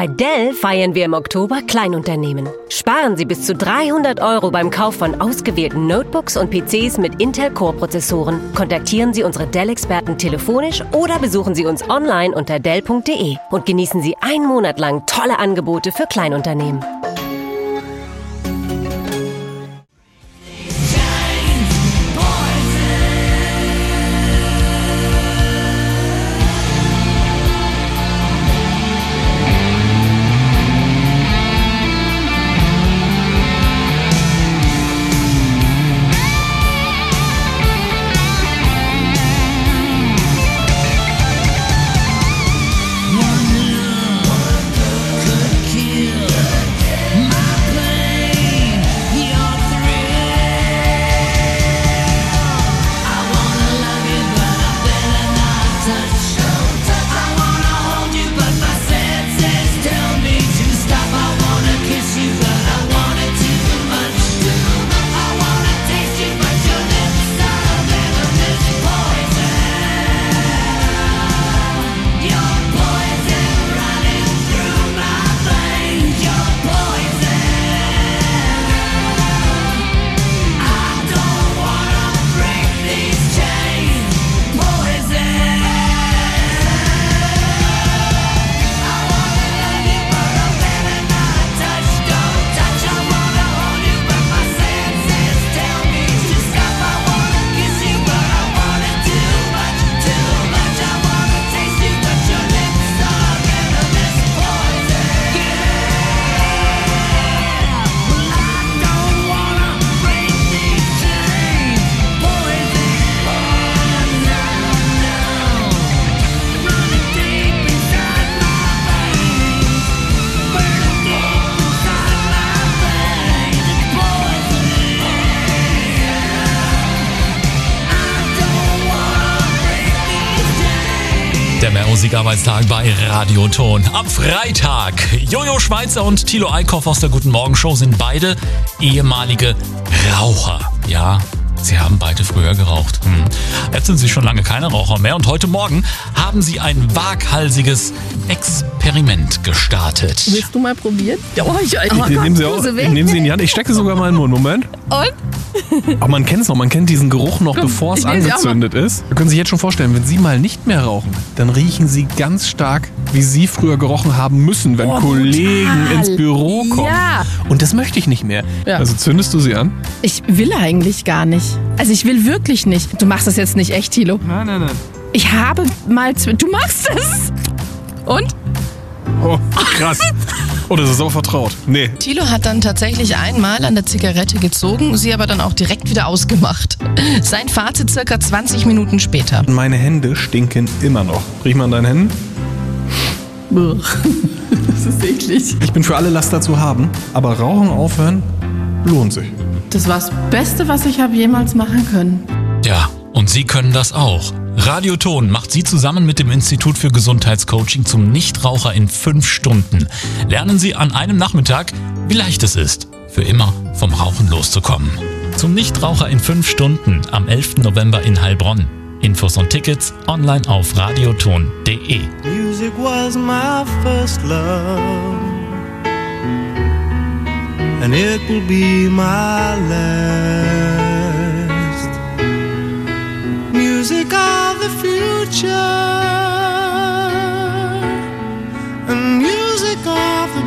Bei Dell feiern wir im Oktober Kleinunternehmen. Sparen Sie bis zu 300 € beim Kauf von ausgewählten Notebooks und PCs mit Intel-Core-Prozessoren. Kontaktieren Sie unsere Dell-Experten telefonisch oder besuchen Sie uns online unter dell.de und genießen Sie einen Monat lang tolle Angebote für Kleinunternehmen. Musikarbeitstag bei Radioton. Ab Freitag. Jojo Schweizer und Thilo Eickhoff aus der Guten Morgen Show sind beide ehemalige Raucher. Ja, sie haben beide früher geraucht. Jetzt sind sie schon lange keine Raucher mehr und heute Morgen haben sie ein waghalsiges Experiment gestartet. Willst du mal probieren? Ja, ich nehme sie auch. Ich nehme sie in die Hand. Ich stecke sogar mal in den Mund. Moment. Und? Aber man kennt es noch. Man kennt diesen Geruch noch, bevor es angezündet ist. Wir können sich jetzt schon vorstellen, wenn Sie mal nicht mehr rauchen, dann riechen Sie ganz stark, wie Sie früher gerochen haben müssen, wenn Kollegen total ins Büro kommen. Ja. Und das möchte ich nicht mehr. Ja. Also zündest du sie an? Ich will eigentlich gar nicht. Also ich will wirklich nicht. Du machst das jetzt nicht echt, Thilo. Nein. Ich habe mal... Du machst es! Und? Oh, krass. Oh, das ist auch vertraut. Nee. Thilo hat dann tatsächlich einmal an der Zigarette gezogen, sie aber dann auch direkt wieder ausgemacht. Sein Fazit circa 20 Minuten später. Meine Hände stinken immer noch. Riech mal an deinen Händen. Das ist eklig. Ich bin für alle Laster zu haben, aber Rauchen aufhören lohnt sich. Das war das Beste, was ich habe jemals machen können. Ja, und Sie können das auch. Radioton macht Sie zusammen mit dem Institut für Gesundheitscoaching zum Nichtraucher in 5 Stunden. Lernen Sie an einem Nachmittag, wie leicht es ist, für immer vom Rauchen loszukommen. Zum Nichtraucher in 5 Stunden am 11. November in Heilbronn. Infos und Tickets online auf radioton.de. Music was my first love, and it will be my last. Music of the future, and music of the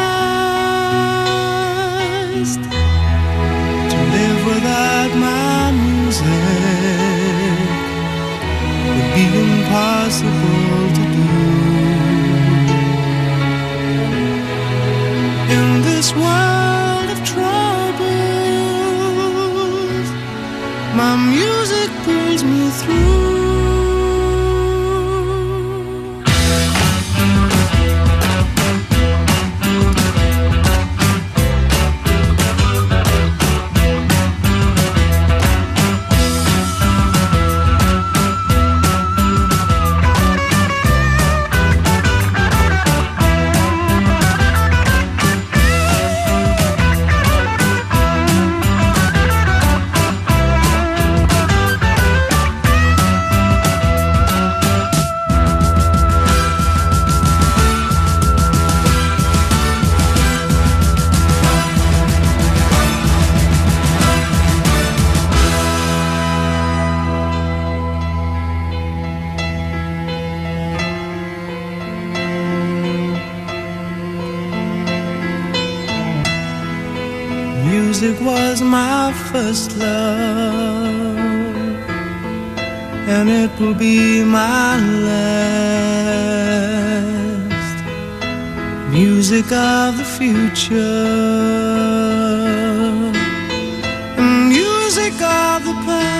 past. To live without my music would be impossible to do. In this world of troubles, my music pulls me through. Music was my first love, and it will be my last. Music of the future, music of the past.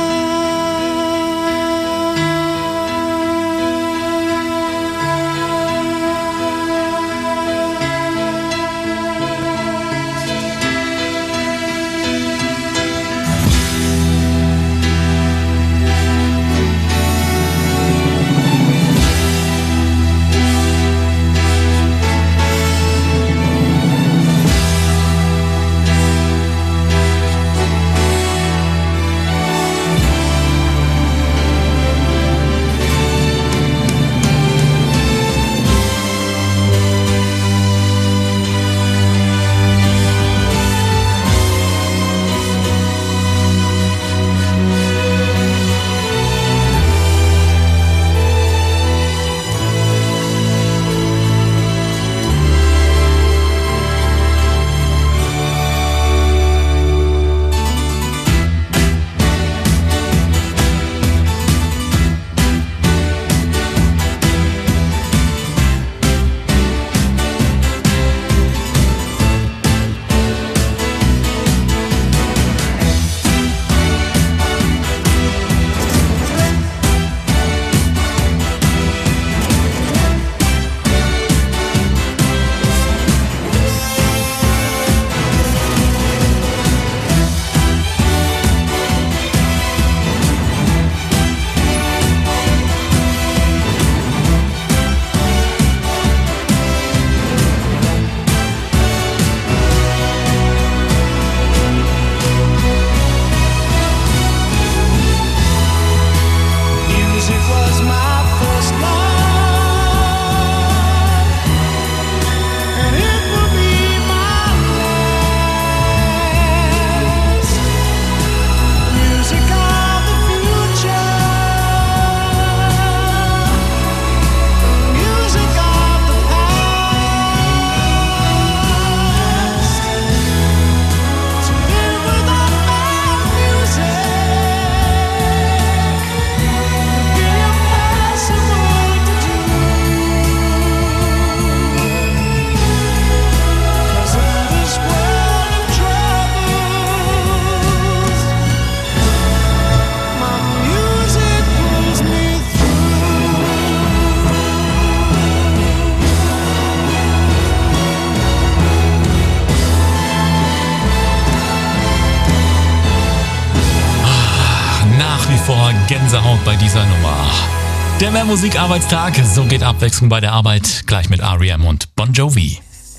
Gänsehaut bei dieser Nummer. Der Mehrmusik-Arbeitstag, so geht Abwechslung bei der Arbeit, gleich mit R.E.M. und Bon Jovi.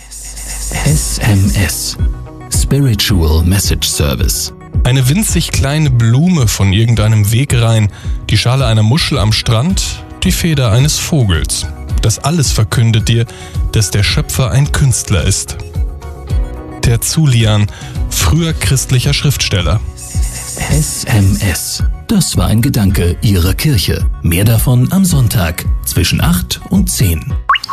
SMS, Spiritual Message Service. Eine winzig kleine Blume von irgendeinem Wegrain, die Schale einer Muschel am Strand, die Feder eines Vogels. Das alles verkündet dir, dass der Schöpfer ein Künstler ist. Tertullian, früher christlicher Schriftsteller. SMS. Das war ein Gedanke Ihrer Kirche. Mehr davon am Sonntag zwischen 8 und 10.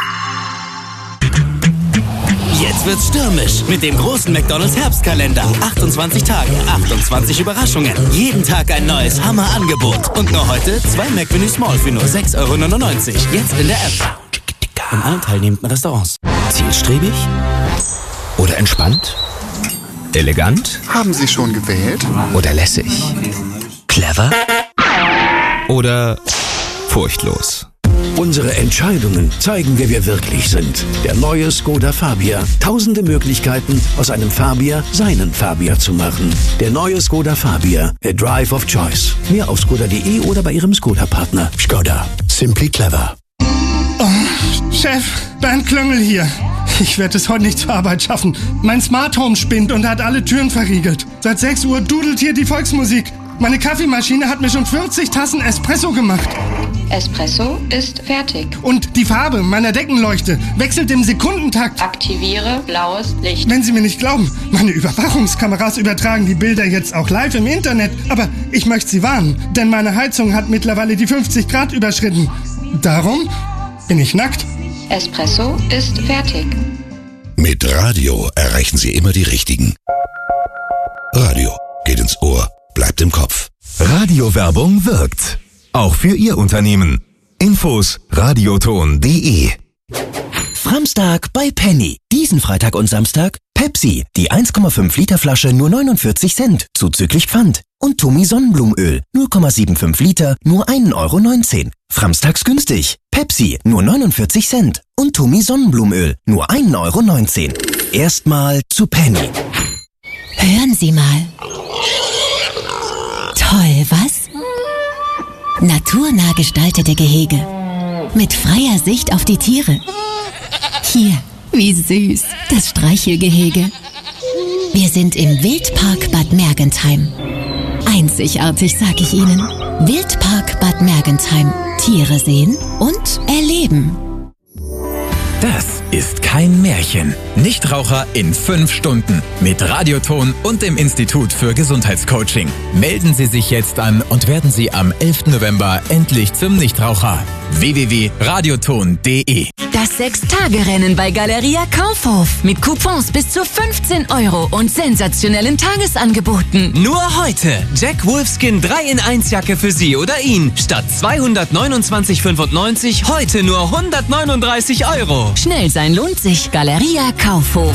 Jetzt wird's stürmisch mit dem großen McDonald's Herbstkalender. 28 Tage, 28 Überraschungen. Jeden Tag ein neues Hammerangebot. Und nur heute 2 McMenü Small für nur 6,99 €. Jetzt in der App. In allen teilnehmenden Restaurants. Zielstrebig? Oder entspannt? Elegant? Haben Sie schon gewählt? Oder lässig? Clever? Oder furchtlos? Unsere Entscheidungen zeigen, wer wir wirklich sind. Der neue Skoda Fabia. Tausende Möglichkeiten, aus einem Fabia seinen Fabia zu machen. Der neue Skoda Fabia. A Drive of Choice. Mehr auf skoda.de oder bei Ihrem Skoda-Partner. Skoda. Simply clever. Oh, Chef, Bernd Klöngel hier. Ich werde es heute nicht zur Arbeit schaffen. Mein Smart Home spinnt und hat alle Türen verriegelt. Seit 6 Uhr dudelt hier die Volksmusik. Meine Kaffeemaschine hat mir schon 40 Tassen Espresso gemacht. Espresso ist fertig. Und die Farbe meiner Deckenleuchte wechselt im Sekundentakt. Aktiviere blaues Licht. Wenn Sie mir nicht glauben, meine Überwachungskameras übertragen die Bilder jetzt auch live im Internet. Aber ich möchte Sie warnen, denn meine Heizung hat mittlerweile die 50 Grad überschritten. Darum bin ich nackt. Espresso ist fertig. Mit Radio erreichen Sie immer die Richtigen. Radio geht ins Ohr, bleibt im Kopf. Radiowerbung wirkt. Auch für Ihr Unternehmen. Infos radioton.de. Framstag bei Penny. Diesen Freitag und Samstag Pepsi, die 1,5 Liter Flasche nur 49 Cent, zuzüglich Pfand. Und Tumi Sonnenblumenöl, 0,75 Liter, nur 1,19 Euro. Framstags günstig. Pepsi, nur 49 Cent. Und Tumi Sonnenblumenöl, nur 1,19 Euro. Erstmal zu Penny. Hören Sie mal. Toll, was? Naturnah gestaltete Gehege. Mit freier Sicht auf die Tiere. Hier, wie süß, das Streichelgehege. Wir sind im Wildpark Bad Mergentheim. Einzigartig, sag ich Ihnen. Wildpark Bad Mergentheim. Tiere sehen und erleben. Das ist kein Märchen. Nichtraucher in 5 Stunden. Mit Radioton und dem Institut für Gesundheitscoaching. Melden Sie sich jetzt an und werden Sie am 11. November endlich zum Nichtraucher. www.radioton.de. Das 6-Tage-Rennen bei Galeria Kaufhof. Mit Coupons bis zu 15 Euro und sensationellen Tagesangeboten. Nur heute. Jack Wolfskin 3-in-1-Jacke für Sie oder ihn. Statt 229,95 heute nur 139 Euro. Schnell sein lohnt sich. Galeria Kaufhof.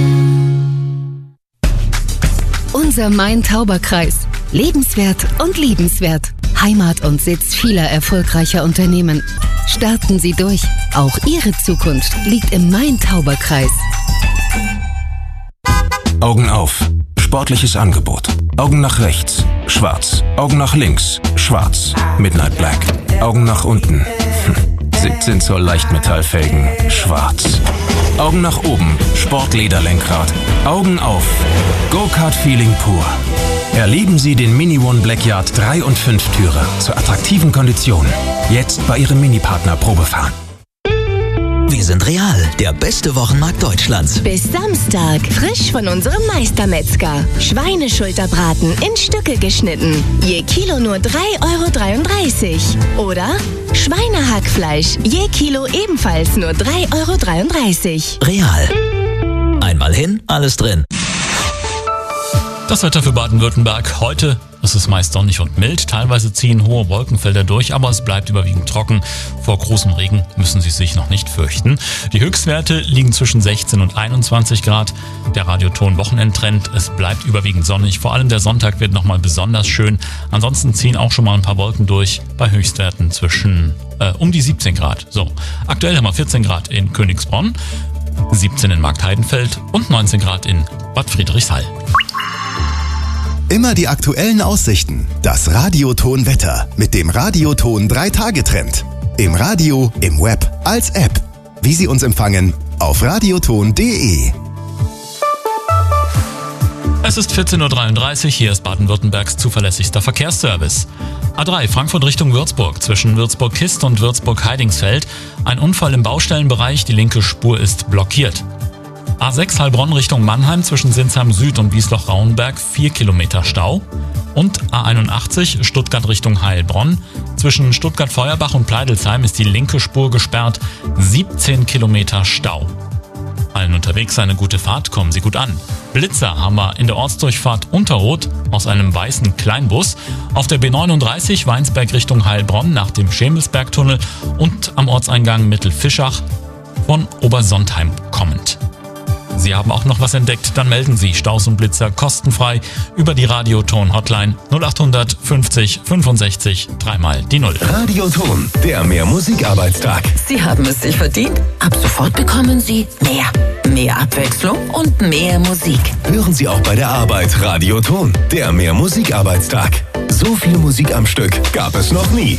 Unser Main-Tauber-Kreis. Lebenswert und liebenswert. Heimat und Sitz vieler erfolgreicher Unternehmen. Starten Sie durch. Auch Ihre Zukunft liegt im Main-Tauber-Kreis. Augen auf. Sportliches Angebot. Augen nach rechts. Schwarz. Augen nach links. Schwarz. Midnight Black. Augen nach unten. 17 Zoll Leichtmetallfelgen. Schwarz. Augen nach oben. Sportlederlenkrad. Augen auf. Go-Kart-Feeling pur. Erleben Sie den Mini One Blackyard 3 und 5 Türer zu attraktiven Konditionen. Jetzt bei Ihrem Mini-Partner Probefahren. Wir sind Real, der beste Wochenmarkt Deutschlands. Bis Samstag. Frisch von unserem Meistermetzger. Schweineschulterbraten in Stücke geschnitten. Je Kilo nur 3,33 Euro. Oder Schweinehackfleisch. Je Kilo ebenfalls nur 3,33 Euro. Real. Einmal hin, alles drin. Das Wetter für Baden-Württemberg heute. Es ist meist sonnig und mild. Teilweise ziehen hohe Wolkenfelder durch, aber es bleibt überwiegend trocken. Vor großem Regen müssen Sie sich noch nicht fürchten. Die Höchstwerte liegen zwischen 16 und 21 Grad. Der Radioton-Wochenendtrend, es bleibt überwiegend sonnig. Vor allem der Sonntag wird nochmal besonders schön. Ansonsten ziehen auch schon mal ein paar Wolken durch bei Höchstwerten zwischen um die 17 Grad. So, aktuell haben wir 14 Grad in Königsbronn, 17 in Marktheidenfeld und 19 Grad in Bad Friedrichshall. Immer die aktuellen Aussichten. Das Radioton-Wetter mit dem Radioton 3-Tage-Trend. Im Radio, im Web, als App. Wie Sie uns empfangen, auf radioton.de. Es ist 14.33 Uhr, hier ist Baden-Württembergs zuverlässigster Verkehrsservice. A3 Frankfurt Richtung Würzburg, zwischen Würzburg-Kist und Würzburg-Heidingsfeld. Ein Unfall im Baustellenbereich, die linke Spur ist blockiert. A6 Heilbronn Richtung Mannheim, zwischen Sinsheim Süd und Wiesloch-Rauenberg 4 Kilometer Stau. Und A81 Stuttgart Richtung Heilbronn, zwischen Stuttgart-Feuerbach und Pleidelsheim ist die linke Spur gesperrt, 17 Kilometer Stau. Allen unterwegs eine gute Fahrt, kommen Sie gut an. Blitzer haben wir in der Ortsdurchfahrt Unterroth aus einem weißen Kleinbus, auf der B39 Weinsberg Richtung Heilbronn nach dem Schemelsbergtunnel und am Ortseingang Mittelfischach von Obersontheim kommend. Sie haben auch noch was entdeckt, dann melden Sie Staus und Blitzer kostenfrei über die Radioton-Hotline 0800 50 65 3 die 0. Radioton, der Mehr-Musik-Arbeitstag. Sie haben es sich verdient. Ab sofort bekommen Sie mehr. Mehr Abwechslung und mehr Musik. Hören Sie auch bei der Arbeit Radioton, der Mehr-Musik-Arbeitstag. So viel Musik am Stück gab es noch nie.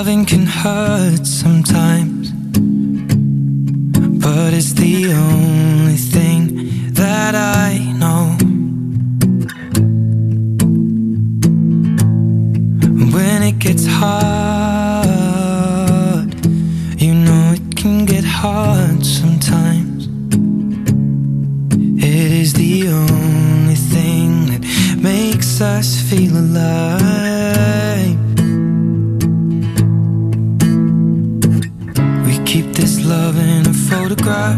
Loving can hurt sometimes, but it's the only thing that I know. When it gets hard, you know it can get hard sometimes. It is the only thing that makes us feel alive. We keep this love in a photograph.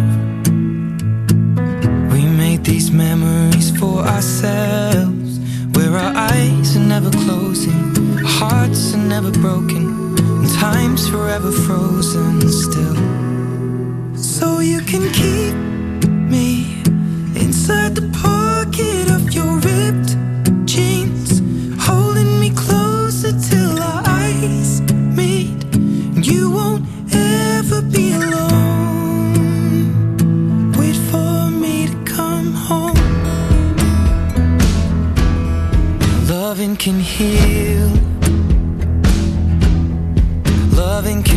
We made these memories for ourselves, where our eyes are never closing, our hearts are never broken, and time's forever frozen still. So you can keep me inside the pocket of your ripped jeans, holding me closer till our eyes meet. You won't ever be alone. Wait for me to come home. Loving can heal. Loving can